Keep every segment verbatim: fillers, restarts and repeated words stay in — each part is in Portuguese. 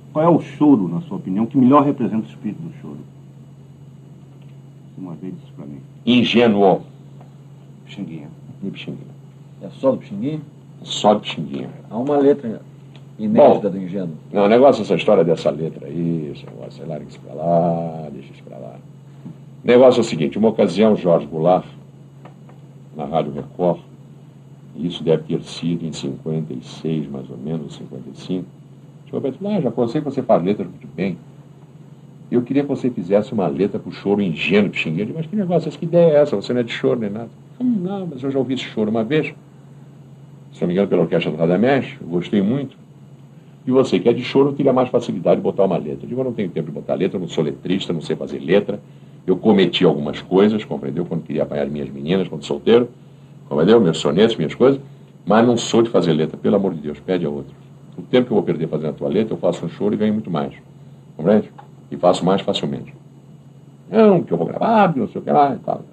Qual é o choro, na sua opinião, que melhor representa o espírito do choro? Uma vez isso para mim. Ingênuo. Pixinguinha. E Pixinguinha. É só do Pixinguinha? Só de Pixinguinha. Há uma letra inédita Bom, do Ingênuo. Não, o negócio, essa história dessa letra aí, esse negócio, larga isso pra lá, deixa isso pra lá. O negócio é o seguinte, uma ocasião, Jorge Goulart, na Rádio Record, e isso deve ter sido em cinquenta e seis, mais ou menos, cinquenta e cinco, chegou para ele, ah, já sei que você faz letras muito bem. Eu queria que você fizesse uma letra pro choro ingênuo, Pixinguinha. Eu digo, mas que negócio, que ideia é essa? Você não é de choro nem nada. Hum, não, mas eu já ouvi esse choro uma vez, se não me engano, pela Orquestra do Radamés, eu gostei muito. E você, que é de choro, eu teria mais facilidade de botar uma letra. Eu digo, eu não tenho tempo de botar letra, eu não sou letrista, não sei fazer letra. Eu cometi algumas coisas, compreendeu? Quando queria apanhar minhas meninas, quando solteiro, compreendeu? Meus sonetos, minhas coisas. Mas não sou de fazer letra, pelo amor de Deus, pede a outro. O tempo que eu vou perder fazendo a tua letra, eu faço um choro e ganho muito mais. Compreende? E faço mais facilmente. Não, que eu vou gravar, não sei o que lá e tal.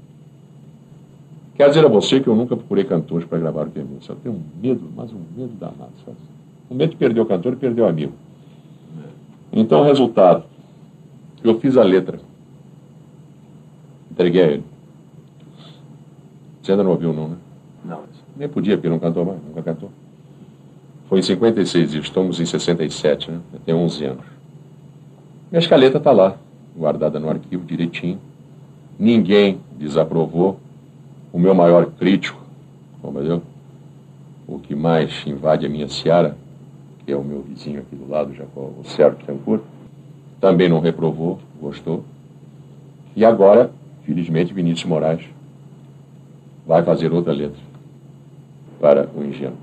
Quer dizer a você que eu nunca procurei cantores para gravar o que é meu. Eu tenho um medo, mas um medo danado. Sabe? Um medo de perder o cantor e perder o amigo. Então, o resultado. Eu fiz a letra. Entreguei a ele. Você ainda não ouviu, não, né? Não. Nem podia, porque não cantou mais, nunca cantou. Foi em cinquenta e seis, estamos em sessenta e sete, né? Eu tenho onze anos. Minha escaleta está lá, guardada no arquivo direitinho. Ninguém desaprovou. O meu maior crítico, compreendeu? O que mais invade a minha seara, que é o meu vizinho aqui do lado, Jacó, o Sérgio Bittencourt, também não reprovou, gostou. E agora, felizmente, Vinícius Moraes vai fazer outra letra para o Ingênuo.